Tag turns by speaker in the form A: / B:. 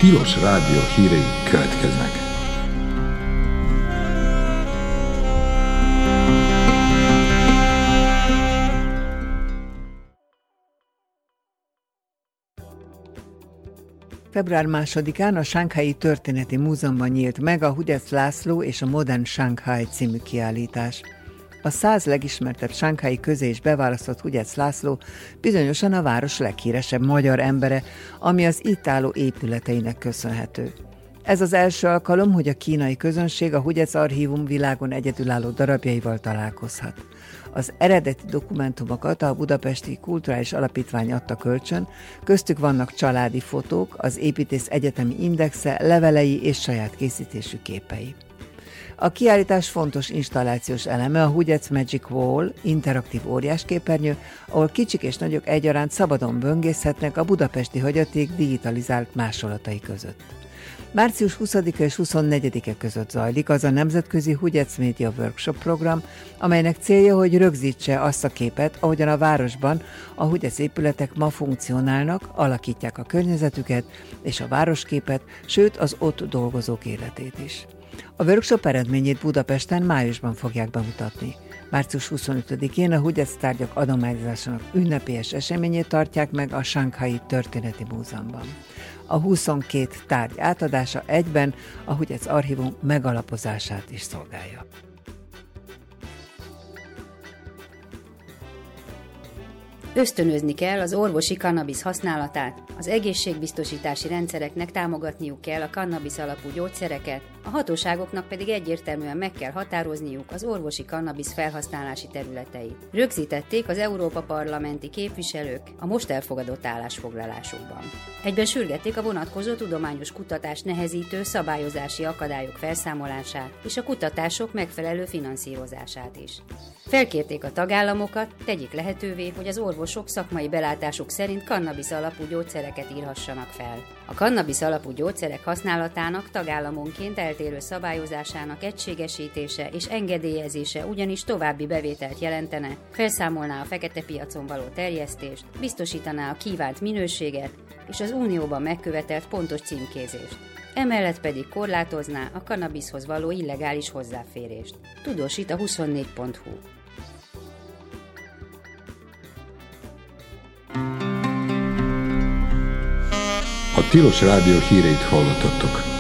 A: Tilos Rádió hírei következnek.
B: Február 2-án a Shanghai Történeti Múzeumban nyílt meg a Hugyec László és a Modern Shanghai című kiállítás. A 100 legismertebb shanghai közé is beválasztott Hugyec László bizonyosan a város leghíresebb magyar embere, ami az itt álló épületeinek köszönhető. Ez az első alkalom, hogy a kínai közönség a Hugyec Archívum világon egyedülálló darabjaival találkozhat. Az eredeti dokumentumokat a Budapesti Kulturális Alapítvány adta kölcsön, köztük vannak családi fotók, az építész egyetemi indexe, levelei és saját készítésű képei. A kiállítás fontos installációs eleme a Hugyec Magic Wall, interaktív óriásképernyő, ahol kicsik és nagyok egyaránt szabadon böngészhetnek a budapesti hagyaték digitalizált másolatai között. Március 20-a és 24-e között zajlik az a nemzetközi Hugyec Media Workshop program, amelynek célja, hogy rögzítse azt a képet, ahogyan a városban a Hugyec épületek ma funkcionálnak, alakítják a környezetüket és a városképet, sőt az ott dolgozók életét is. A workshop eredményét Budapesten májusban fogják bemutatni. Március 25-én a Hugyec tárgyak adományozásának ünnepélyes eseményét tartják meg a Shanghai Történeti Múzeumban. A 22 tárgy átadása egyben a Hugyec Archívum megalapozását is szolgálja.
C: Ösztönözni kell az orvosi kannabisz használatát, az egészségbiztosítási rendszereknek támogatniuk kell a kannabisz alapú gyógyszereket, a hatóságoknak pedig egyértelműen meg kell határozniuk az orvosi kannabisz felhasználási területeit. Rögzítették az Európa parlamenti képviselők a most elfogadott állásfoglalásukban. Egyben sürgették a vonatkozó tudományos kutatást nehezítő szabályozási akadályok felszámolását és a kutatások megfelelő finanszírozását is. Felkérték a tagállamokat, tegyék lehetővé, hogy az orvosok szakmai belátásuk szerint kannabisz alapú gyógyszereket írhassanak fel. A kannabisz alapú gyógyszerek használatának tagállamonként eltérő szabályozásának egységesítése és engedélyezése ugyanis további bevételt jelentene, felszámolná a fekete piacon való terjesztést, biztosítaná a kívánt minőséget és az Unióban megkövetelt pontos címkézést. Emellett pedig korlátozná a kannabiszhoz való illegális hozzáférést. Tudósít a 24.hu.
A: A Tilos Rádió híreit hallottatok.